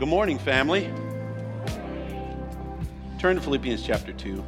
Good morning, family. Turn to Philippians chapter 2.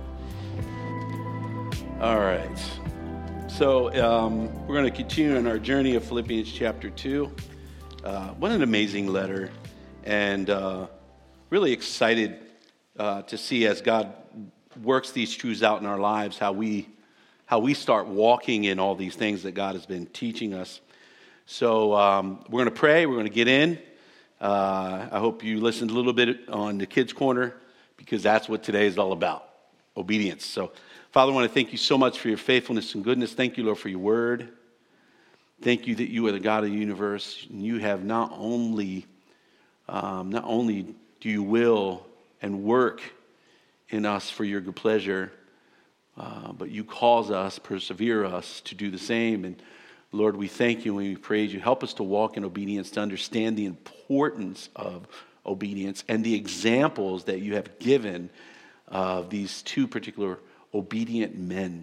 All right. So we're going to continue on our journey of Philippians chapter 2. What an amazing letter. And really excited to see as God works these truths out in our lives, how we start walking in all these things that God has been teaching us. So we're going to pray. We're going to get in. I hope you listened a little bit on the Kids Corner, because that's what today is all about, obedience. So, Father, I want to thank you so much for your faithfulness and goodness. Thank you, Lord, for your word. Thank you that you are the God of the universe, and you have not only do you will and work in us for your good pleasure, but you cause us, persevere us to do the same. And Lord, we thank you and we praise you. Help us to walk in obedience, to understand the importance of obedience and the examples that you have given of these two particular obedient men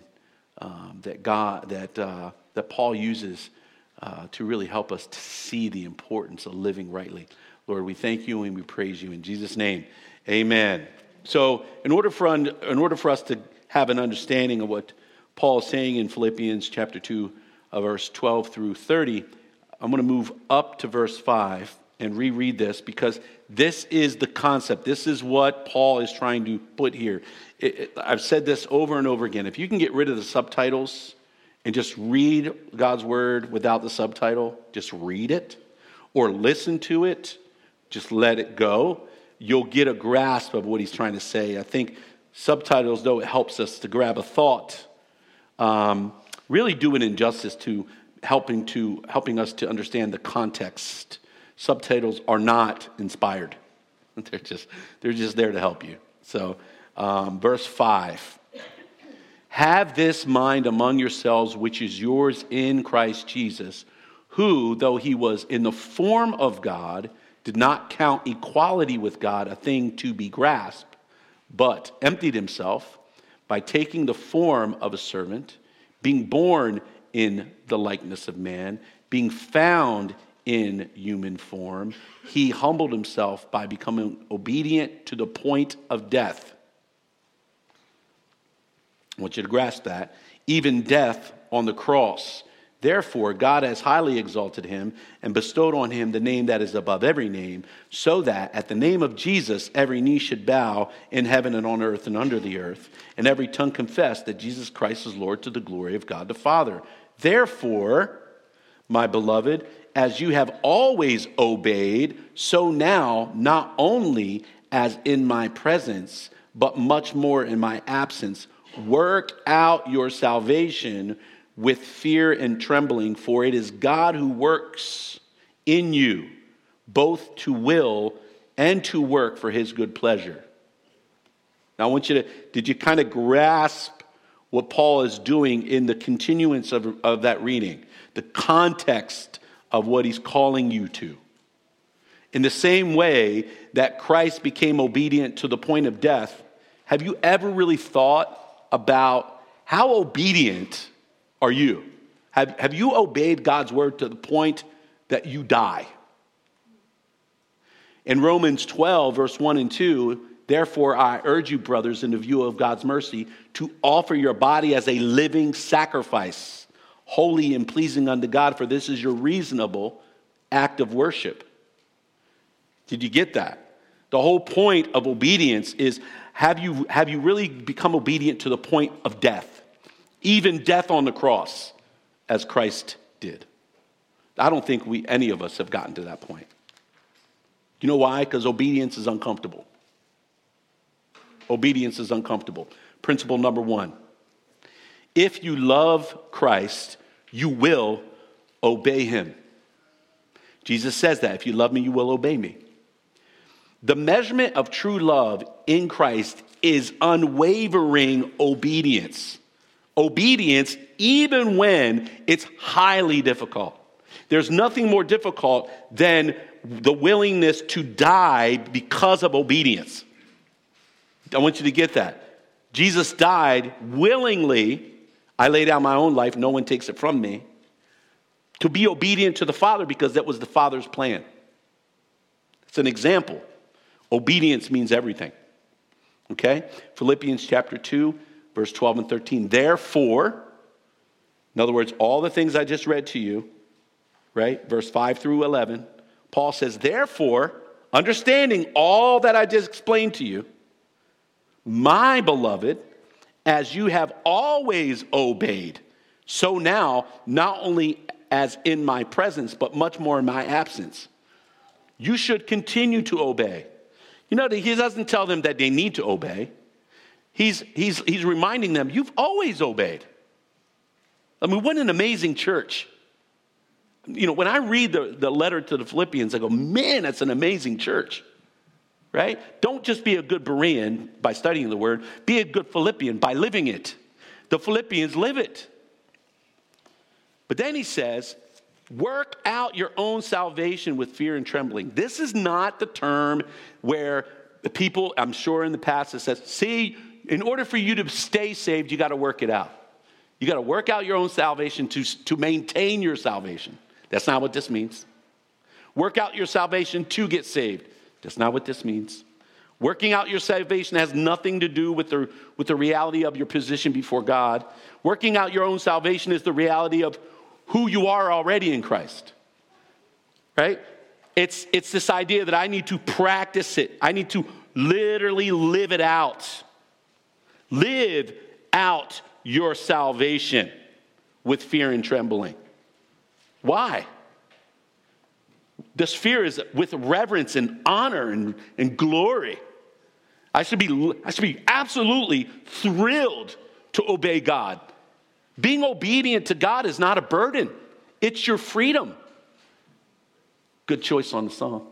that Paul uses to really help us to see the importance of living rightly. Lord, we thank you and we praise you in Jesus' name. Amen. So, in order for us to have an understanding of what Paul is saying in Philippians chapter 2, verse 12 through 30, I'm going to move up to verse 5 and reread this, because this is the concept. This is what Paul is trying to put here. I've said this over and over again. If you can get rid of the subtitles and just read God's word without the subtitle, just read it or listen to it, just let it go, you'll get a grasp of what he's trying to say. I think subtitles, though, it helps us to grab a thought, really do an injustice to helping us to understand the context. Subtitles are not inspired. They're just there to help you. So, verse 5. Have this mind among yourselves, which is yours in Christ Jesus, who, though he was in the form of God, did not count equality with God a thing to be grasped, but emptied himself by taking the form of a servant, being born in the likeness of man, being found in human form, he humbled himself by becoming obedient to the point of death. I want you to grasp that. Even death on the cross. Therefore, God has highly exalted him and bestowed on him the name that is above every name, so that at the name of Jesus every knee should bow in heaven and on earth and under the earth, and every tongue confess that Jesus Christ is Lord, to the glory of God the Father. Therefore, my beloved, as you have always obeyed, so now, not only as in my presence, but much more in my absence, work out your salvation with fear and trembling, for it is God who works in you, both to will and to work for his good pleasure. Now I want you to, did you kind of grasp what Paul is doing in the continuance of that reading? The context of what he's calling you to. In the same way that Christ became obedient to the point of death, have you ever really thought about how obedient are you? Have you obeyed God's word to the point that you die? In Romans 12, verse 1 and 2, therefore I urge you, brothers, in the view of God's mercy, to offer your body as a living sacrifice, holy and pleasing unto God, for this is your reasonable act of worship. Did you get that? The whole point of obedience is, have you really become obedient to the point of death? Even death on the cross, as Christ did. I don't think any of us have gotten to that point. You know why? Because obedience is uncomfortable. Obedience is uncomfortable. Principle number 1. If you love Christ, you will obey him. Jesus says that. If you love me, you will obey me. The measurement of true love in Christ is unwavering obedience. Obedience, even when it's highly difficult. There's nothing more difficult than the willingness to die because of obedience. I want you to get that. Jesus died willingly. I lay down my own life. No one takes it from me. To be obedient to the Father, because that was the Father's plan. It's an example. Obedience means everything. Okay? Philippians chapter 2, verse 12 and 13. Therefore, in other words, all the things I just read to you, right? Verse 5 through 11. Paul says, therefore, understanding all that I just explained to you, my beloved, as you have always obeyed, so now, not only as in my presence, but much more in my absence, you should continue to obey. You know, he doesn't tell them that they need to obey. He's reminding them, you've always obeyed. I mean, what an amazing church. You know, when I read the letter to the Philippians, I go, man, that's an amazing church. Right? Don't just be a good Berean by studying the word. Be a good Philippian by living it. The Philippians live it. But then he says, work out your own salvation with fear and trembling. This is not the term where the people, I'm sure in the past, it says, see, in order for you to stay saved, you got to work it out. You got to work out your own salvation to maintain your salvation. That's not what this means. Work out your salvation to get saved. That's not what this means. Working out your salvation has nothing to do with the reality of your position before God. Working out your own salvation is the reality of who you are already in Christ. Right? It's this idea that I need to practice it. I need to literally live it out. Live out your salvation with fear and trembling. Why? This fear is with reverence and honor and glory. I should be absolutely thrilled to obey God. Being obedient to God is not a burden. It's your freedom. Good choice on the song.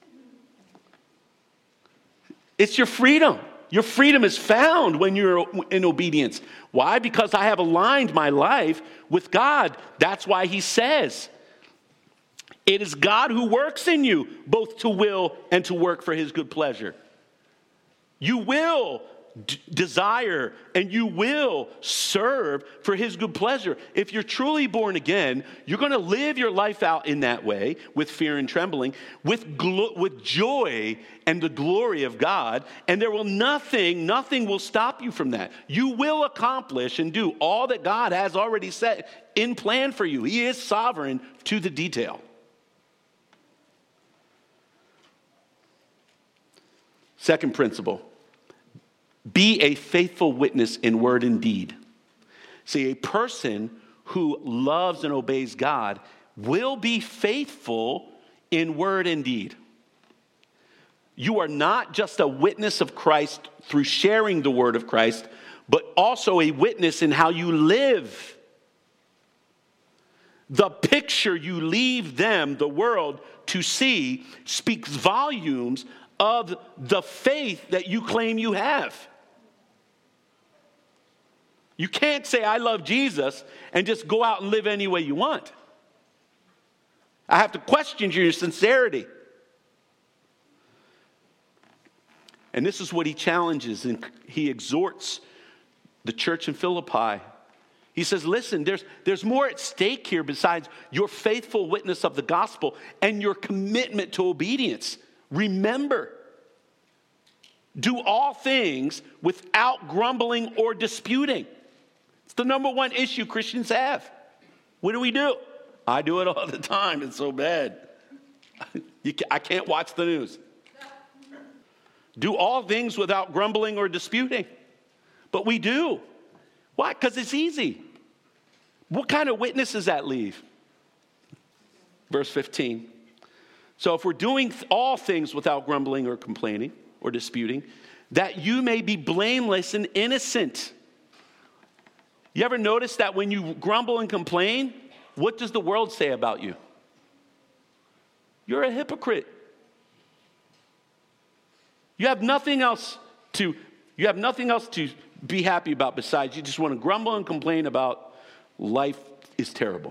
It's your freedom. Your freedom is found when you're in obedience. Why? Because I have aligned my life with God. That's why he says, it is God who works in you, both to will and to work for his good pleasure. You will desire and you will serve for his good pleasure. If you're truly born again, you're going to live your life out in that way with fear and trembling, with joy and the glory of God. And there will nothing will stop you from that. You will accomplish and do all that God has already set in plan for you. He is sovereign to the detail. Second principle, be a faithful witness in word and deed. See, a person who loves and obeys God will be faithful in word and deed. You are not just a witness of Christ through sharing the word of Christ, but also a witness in how you live. The picture you leave them, the world, to see speaks volumes of the faith that you claim you have. You can't say, I love Jesus, and just go out and live any way you want. I have to question your sincerity. And this is what he challenges, and he exhorts the church in Philippi. He says, listen, there's more at stake here besides your faithful witness of the gospel and your commitment to obedience. Remember, do all things without grumbling or disputing. It's the number one issue Christians have. What do? I do it all the time. It's so bad. I can't watch the news. Do all things without grumbling or disputing. But we do. Why? Because it's easy. What kind of witness does that leave? Verse 15. So if we're doing all things without grumbling or complaining or disputing, that you may be blameless and innocent. You ever notice that when you grumble and complain, what does the world say about you? You're a hypocrite. You have nothing else to be happy about besides you just want to grumble and complain about life is terrible.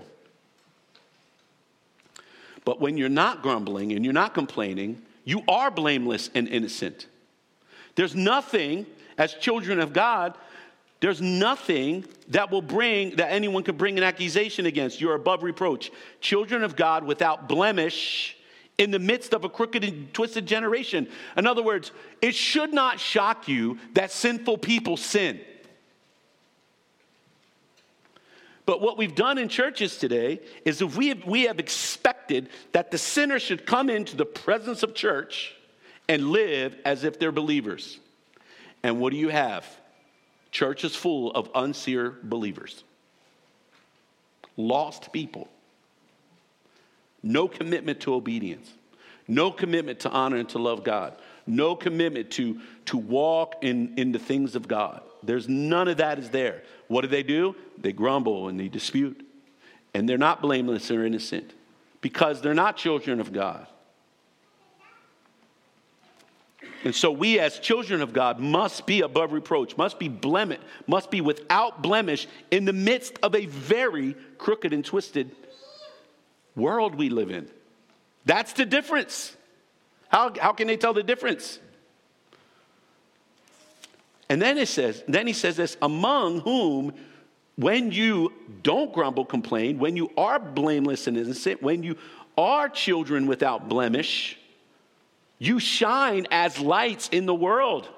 But when you're not grumbling and you're not complaining, you are blameless and innocent. There's nothing, as children of God, there's nothing that anyone can bring an accusation against. You're above reproach. Children of God without blemish in the midst of a crooked and twisted generation. In other words, it should not shock you that sinful people sin. But what we've done in churches today is if we have expected that the sinner should come into the presence of church and live as if they're believers. And what do you have? Church is full of unsincere believers. Lost people. No commitment to obedience. No commitment to honor and to love God. No commitment to walk in the things of God. There's none of that is there. What do? They grumble and they dispute. And they're not blameless or innocent because they're not children of God. And so we as children of God must be above reproach, must be without blemish in the midst of a very crooked and twisted world we live in. That's the difference. How can they tell the difference? And then he says this, among whom, when you don't grumble, complain, when you are blameless and innocent, when you are children without blemish, you shine as lights in the world.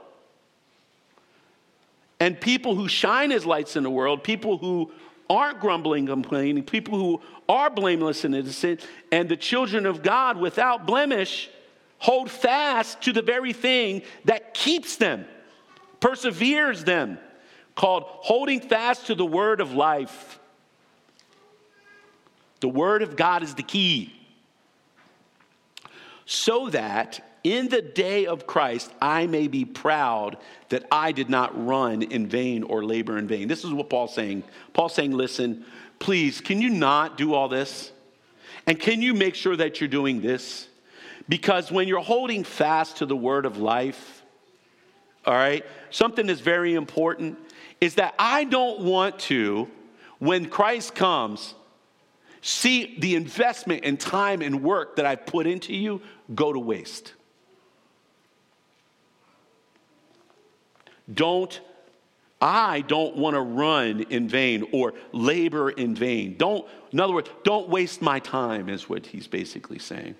And people who shine as lights in the world, people who aren't grumbling, complaining, people who are blameless and innocent, and the children of God without blemish, hold fast to the very thing that keeps them, perseveres them, called holding fast to the word of life. The word of God is the key. So that in the day of Christ, I may be proud that I did not run in vain or labor in vain. This is what Paul's saying. Paul's saying, listen, please, can you not do all this? And can you make sure that you're doing this? Because when you're holding fast to the word of life, all right, something that's very important is that I don't want to, when Christ comes, see the investment and time and work that I've put into you go to waste. I don't want to run in vain or labor in vain. In other words, don't waste my time is what he's basically saying.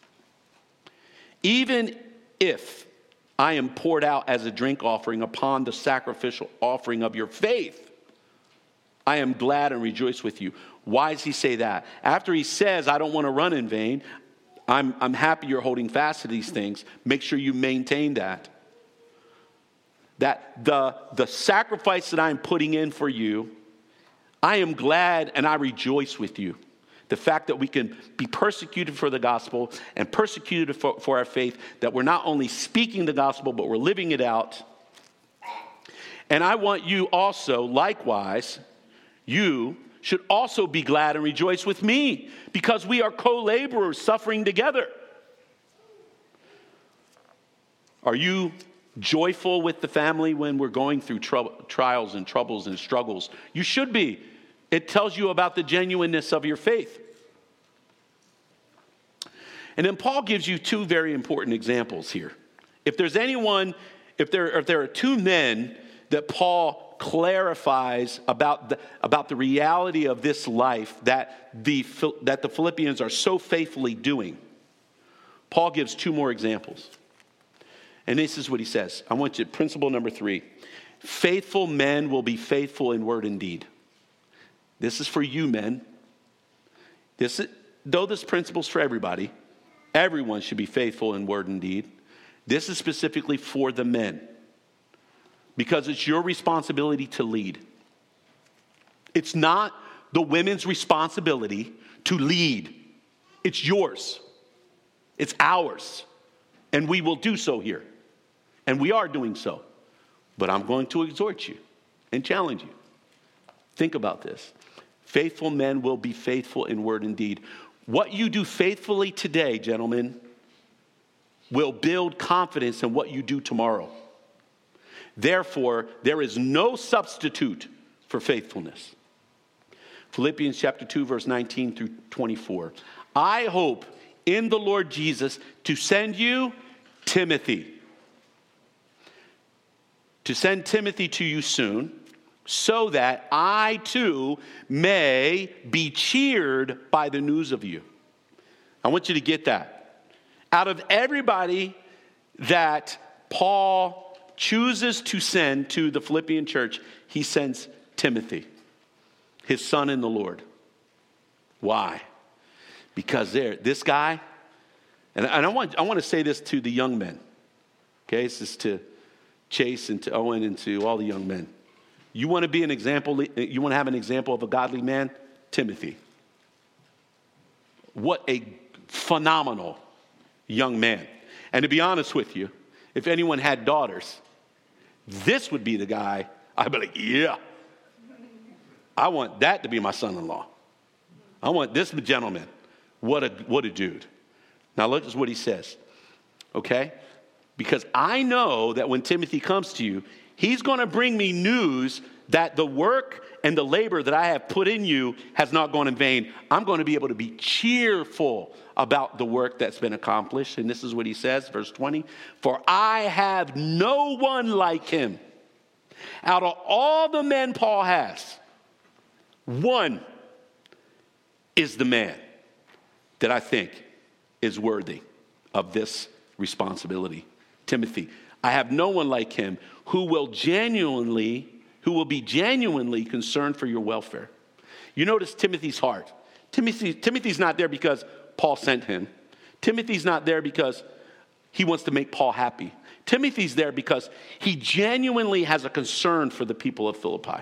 Even if I am poured out as a drink offering upon the sacrificial offering of your faith, I am glad and rejoice with you. Why does he say that? After he says, I don't want to run in vain, I'm happy you're holding fast to these things. Make sure you maintain that. That the sacrifice that I'm putting in for you, I am glad and I rejoice with you. The fact that we can be persecuted for the gospel and persecuted for our faith, that we're not only speaking the gospel, but we're living it out. And I want you also, likewise, you should also be glad and rejoice with me, because we are co-laborers suffering together. Are you joyful with the family when we're going through trials and troubles and struggles? You should be. It tells you about the genuineness of your faith. And then Paul gives you two very important examples here. If there are two men that Paul clarifies about the reality of this life that the Philippians are so faithfully doing, Paul gives two more examples. And this is what he says. I want you, principle number 3. Faithful men will be faithful in word and deed. This is for you, men. Though this principle is for everybody, everyone should be faithful in word and deed. This is specifically for the men, because it's your responsibility to lead. It's not the women's responsibility to lead. It's yours. It's ours. And we will do so here. And we are doing so. But I'm going to exhort you and challenge you. Think about this. Faithful men will be faithful in word and deed. What you do faithfully today, gentlemen, will build confidence in what you do tomorrow. Therefore, there is no substitute for faithfulness. Philippians chapter 2, verse 19 through 24. I hope in the Lord Jesus to send you Timothy. To send Timothy to you soon, so that I too may be cheered by the news of you. I want you to get that. Out of everybody that Paul chooses to send to the Philippian church, he sends Timothy, his son in the Lord. Why? Because this guy, and I want to say this to the young men. Okay, this is to Chase and to Owen and to all the young men. You want to be an example, you want to have an example of a godly man? Timothy. What a phenomenal young man. And to be honest with you, if anyone had daughters, this would be the guy. I'd be like, yeah, I want that to be my son-in-law. I want this gentleman. What a dude. Now look at what he says. Okay? Because I know that when Timothy comes to you, he's going to bring me news that the work and the labor that I have put in you has not gone in vain. I'm going to be able to be cheerful about the work that's been accomplished. And this is what he says, verse 20. For I have no one like him. Out of all the men Paul has, one is the man that I think is worthy of this responsibility. Timothy, I have no one like him who will be genuinely concerned for your welfare. You notice Timothy's heart. Timothy's not there because Paul sent him. Timothy's not there because he wants to make Paul happy. Timothy's there because he genuinely has a concern for the people of Philippi.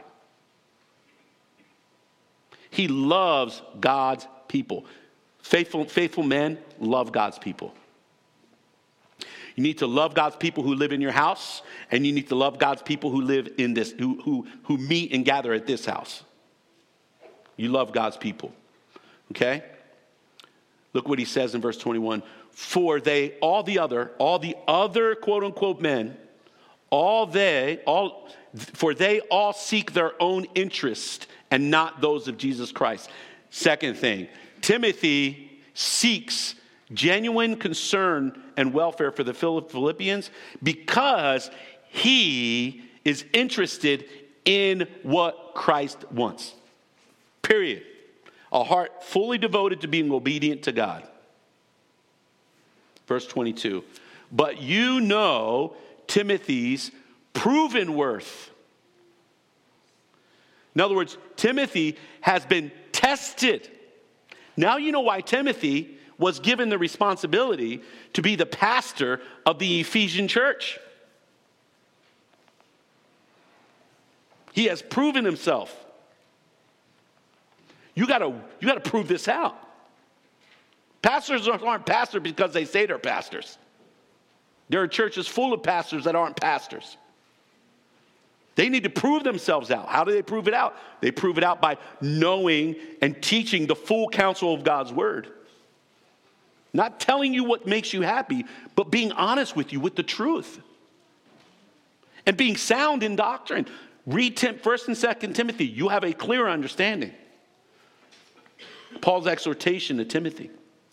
He loves God's people. Faithful men love God's people. You need to love God's people who live in your house, and you need to love God's people who live in this, who meet and gather at this house. You love God's people. Okay? Look what he says in verse 21. For all the other quote unquote men, for they all seek their own interest and not those of Jesus Christ. Second thing, Timothy seeks genuine concern and welfare for the Philippians because he is interested in what Christ wants. Period. A heart fully devoted to being obedient to God. Verse 22. But you know Timothy's proven worth. In other words, Timothy has been tested. Now you know why Timothy was given the responsibility to be the pastor of the Ephesian church. He has proven himself. You got to prove this out. Pastors aren't pastors because they say they're pastors. There are churches full of pastors that aren't pastors. They need to prove themselves out. How do they prove it out? They prove it out by knowing and teaching the full counsel of God's word. Not telling you what makes you happy, but being honest with you with the truth. And being sound in doctrine. Read 1st and 2nd Timothy. You have a clear understanding. Paul's exhortation to Timothy.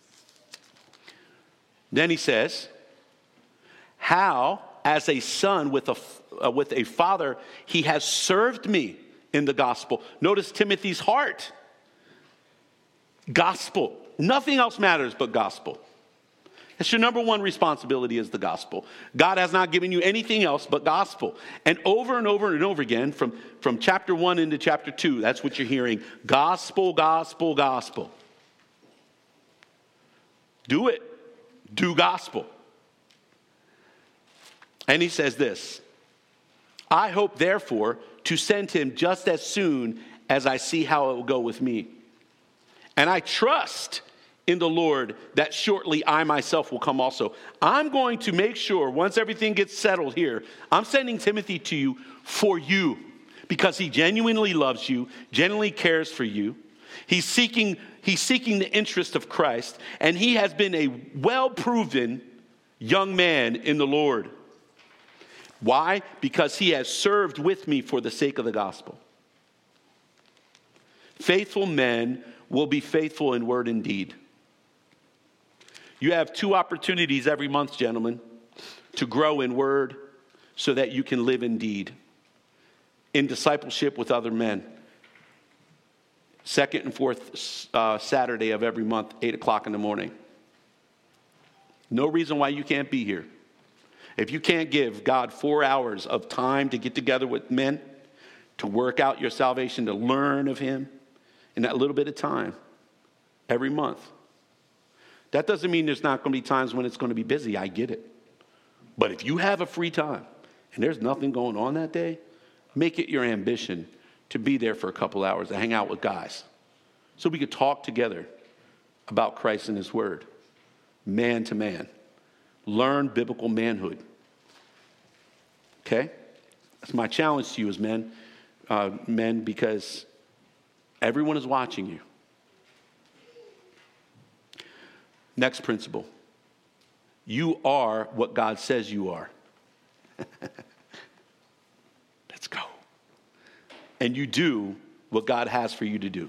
Then he says, how as a son with a father, he has served me in the gospel. Notice Timothy's heart. Gospel. Nothing else matters but gospel. That's your number one responsibility is the gospel. God has not given you anything else but gospel. And over and over and over again, from chapter 1 into chapter 2, that's what you're hearing. Gospel, gospel, gospel. Do it. Do gospel. And he says this, I hope, therefore, to send him just as soon as I see how it will go with me. And I trust in the Lord that shortly I myself will come also. I'm going to make sure, once everything gets settled here, I'm sending Timothy to you for you, because he genuinely loves you, genuinely cares for you. He's seeking the interest of Christ, and he has been a well-proven young man in the Lord. Why? Because he has served with me for the sake of the gospel. Faithful men will be faithful in word and deed. You have 2 opportunities every month, gentlemen, to grow in word so that you can live in deed. In discipleship with other men. 2nd and 4th Saturday of every month, 8 o'clock in the morning. No reason why you can't be here. If you can't give God 4 hours of time to get together with men, to work out your salvation, to learn of him, in that little bit of time, every month. That doesn't mean there's not going to be times when it's going to be busy. I get it. But if you have a free time and there's nothing going on that day, make it your ambition to be there for a couple hours, to hang out with guys, so we could talk together about Christ and his word, man to man. Learn biblical manhood. Okay? That's my challenge to you as men, because everyone is watching you. Next principle. You are what God says you are. Let's go. And you do what God has for you to do.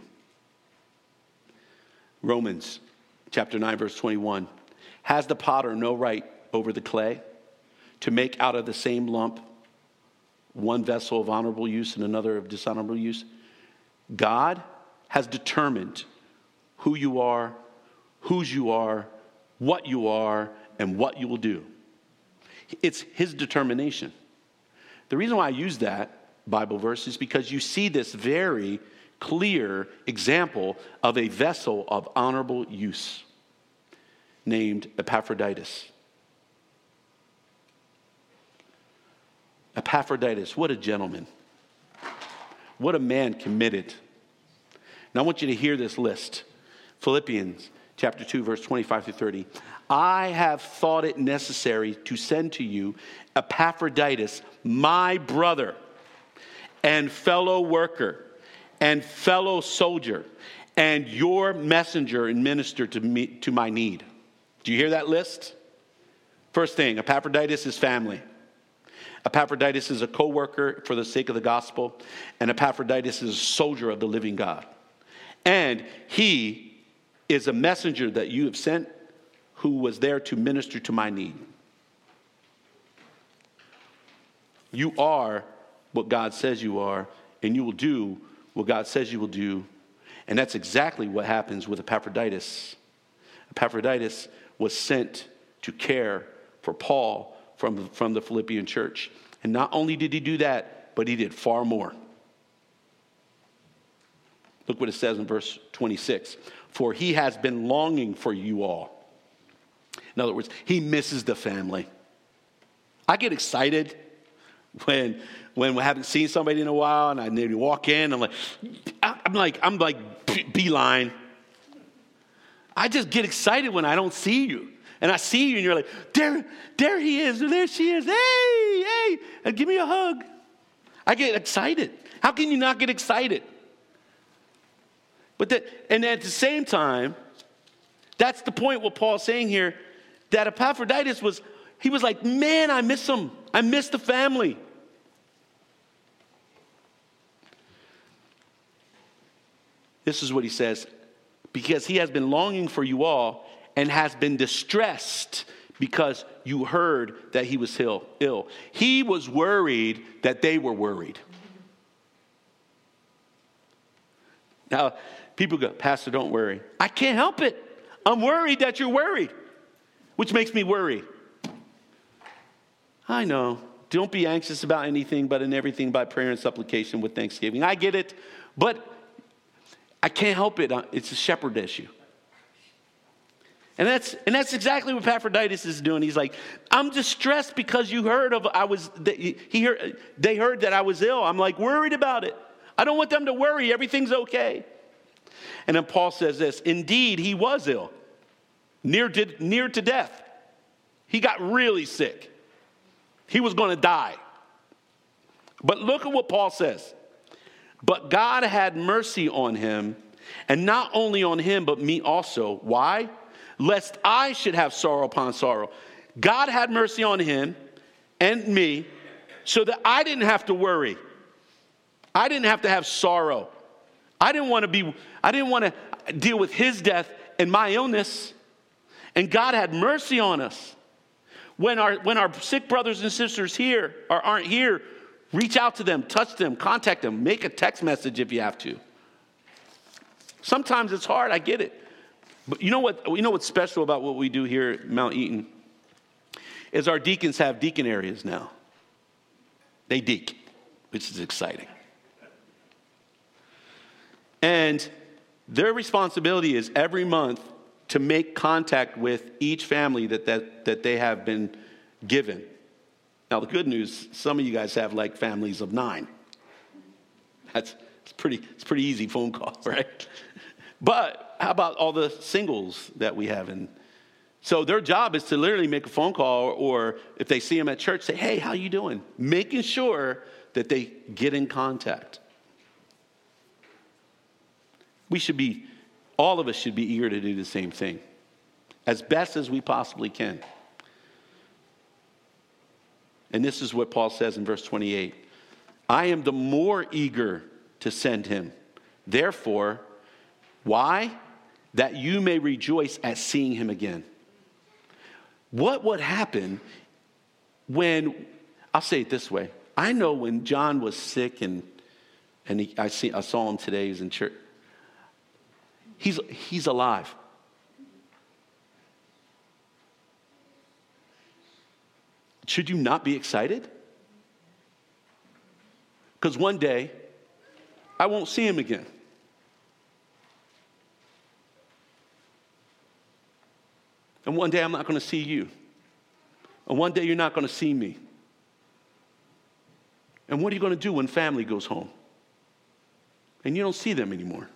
Romans chapter 9, verse 21. Has the potter no right over the clay to make out of the same lump one vessel of honorable use and another of dishonorable use? God has determined who you are, whose you are, what you are, and what you will do. It's his determination. The reason why I use that Bible verse is because you see this very clear example of a vessel of honorable use named Epaphroditus. Epaphroditus, what a gentleman. What a man committed. Now I want you to hear this list. Philippians chapter 2, verse 25 through 30. I have thought it necessary to send to you Epaphroditus, my brother and fellow worker and fellow soldier and your messenger and minister to my need. Do you hear that list? First thing, Epaphroditus is family. Epaphroditus is a co-worker for the sake of the gospel, and Epaphroditus is a soldier of the living God. And he is a messenger that you have sent who was there to minister to my need. You are what God says you are, and you will do what God says you will do. And that's exactly what happens with Epaphroditus. Epaphroditus was sent to care for Paul from the Philippian church. And not only did he do that, but he did far more. Look what it says in verse 26. For he has been longing for you all. In other words, he misses the family. I get excited when we haven't seen somebody in a while and I maybe walk in. I'm like beeline. I just get excited when I don't see you. And I see you and you're like, there he is, or there she is. Hey, and give me a hug. I get excited. How can you not get excited? And at the same time, that's the point what Paul's saying here, that Epaphroditus was like, man, I miss him. I miss the family. This is what he says, because he has been longing for you all and has been distressed because you heard that he was ill. He was worried that they were worried. Now, people go, Pastor, don't worry. I can't help it. I'm worried that you're worried, which makes me worry. I know. Don't be anxious about anything, but in everything by prayer and supplication with thanksgiving. I get it, but I can't help it. It's a shepherd issue. And that's exactly what Epaphroditus is doing. He's like, I'm distressed because you heard they heard that I was ill. I'm like worried about it. I don't want them to worry. Everything's okay. And then Paul says this, indeed, he was ill, near to death. He got really sick. He was going to die. But look at what Paul says. But God had mercy on him, and not only on him, but me also. Why? Lest I should have sorrow upon sorrow. God had mercy on him and me so that I didn't have to worry. I didn't have to have sorrow. I didn't want to deal with his death and my illness. And God had mercy on us. When our sick brothers and sisters here or aren't here, reach out to them, touch them, contact them, make a text message if you have to. Sometimes it's hard, I get it. But you know what's special about what we do here at Mount Eaton? is our deacons have deacon areas now. They deacon, which is exciting. And their responsibility is every month to make contact with each family that they have been given. Now, the good news, some of you guys have like families of 9. It's pretty easy phone call, right? But how about all the singles that we have? And so their job is to literally make a phone call, or if they see them at church, say, hey, how you doing? Making sure that they get in contact. All of us should be eager to do the same thing as best as we possibly can. And this is what Paul says in verse 28. I am the more eager to send him. Therefore, why? That you may rejoice at seeing him again. What would happen when, I'll say it this way. I know when John was sick and I saw him today, he's in church. He's alive. Should you not be excited? Because one day, I won't see him again. And one day I'm not going to see you. And one day you're not going to see me. And what are you going to do when family goes home? And you don't see them anymore.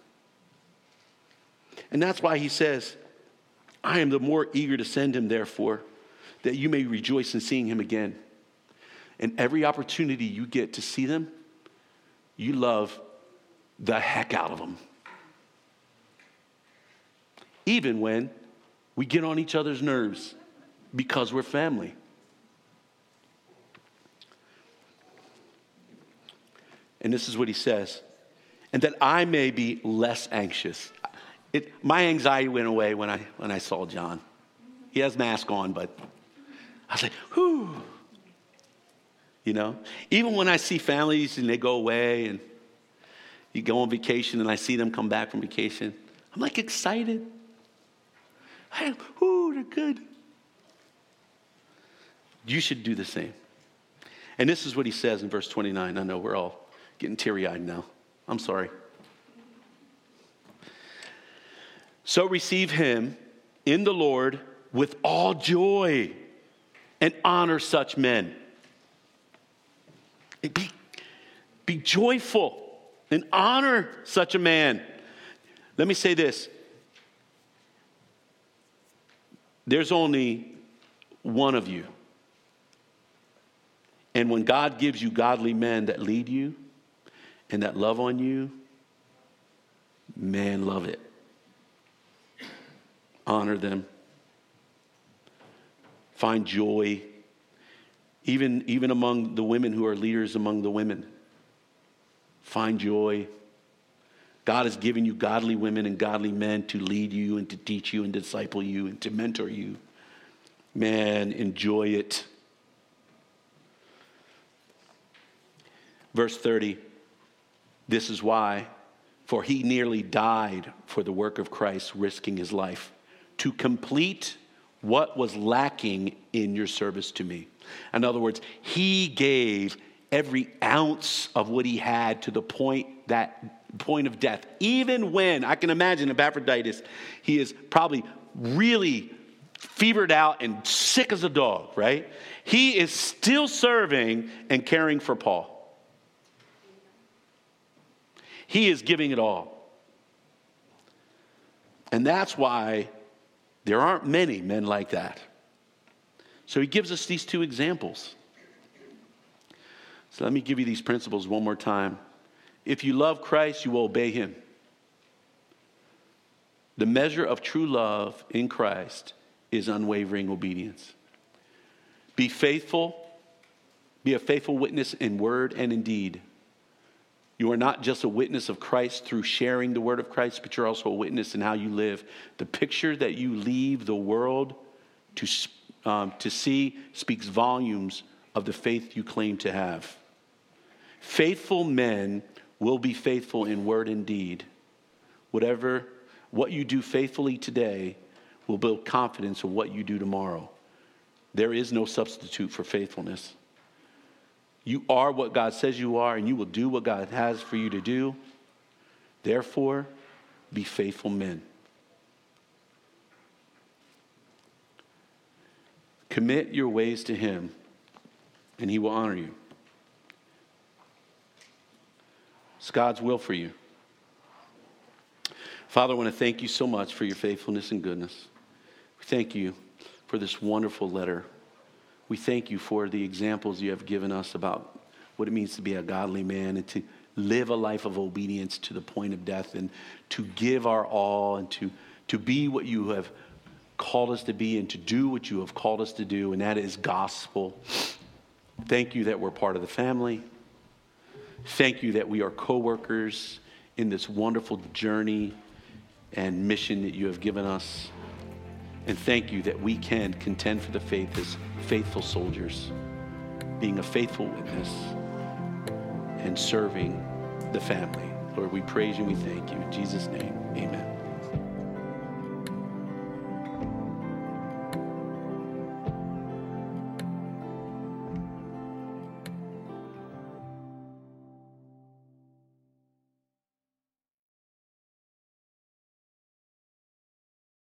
And that's why he says, I am the more eager to send him, therefore, that you may rejoice in seeing him again. And every opportunity you get to see them, you love the heck out of them. Even when we get on each other's nerves because we're family. And this is what he says. And that I may be less anxious. My anxiety went away when I saw John. He has a mask on, but I was like, whew. You know? Even when I see families and they go away and you go on vacation and I see them come back from vacation, I'm like excited. They're good. You should do the same. And this is what he says in verse 29. I know we're all getting teary-eyed now. I'm sorry. So receive him in the Lord with all joy and honor such men. Be joyful and honor such a man. Let me say this. There's only one of you. And when God gives you godly men that lead you and that love on you, man, love it. Honor them. Find joy. Even among the women who are leaders among the women. Find joy. God has given you godly women and godly men to lead you and to teach you and disciple you and to mentor you. Man, enjoy it. Verse 30, this is why, for he nearly died for the work of Christ, risking his life, to complete what was lacking in your service to me. In other words, he gave every ounce of what he had to the point of death. Even when, I can imagine Epaphroditus, he is probably really fevered out and sick as a dog, right? He is still serving and caring for Paul. He is giving it all. And that's why there aren't many men like that. So he gives us these two examples. So let me give you these principles one more time. If you love Christ, you will obey him. The measure of true love in Christ is unwavering obedience. Be faithful. Be a faithful witness in word and in deed. You are not just a witness of Christ through sharing the word of Christ, but you're also a witness in how you live. The picture that you leave the world to see speaks volumes of the faith you claim to have. Faithful men will be faithful in word and deed. What you do faithfully today will build confidence in what you do tomorrow. There is no substitute for faithfulness. You are what God says you are, and you will do what God has for you to do. Therefore, be faithful men. Commit your ways to him, and he will honor you. It's God's will for you. Father, I want to thank you so much for your faithfulness and goodness. We thank you for this wonderful letter. We thank you for the examples you have given us about what it means to be a godly man and to live a life of obedience to the point of death, and to give our all, and to be what you have called us to be, and to do what you have called us to do, and that is gospel. Thank you that we're part of the family. Thank you that we are co-workers in this wonderful journey and mission that you have given us. And thank you that we can contend for the faith as faithful soldiers, being a faithful witness and serving the family. Lord, we praise you and we thank you. In Jesus' name, amen.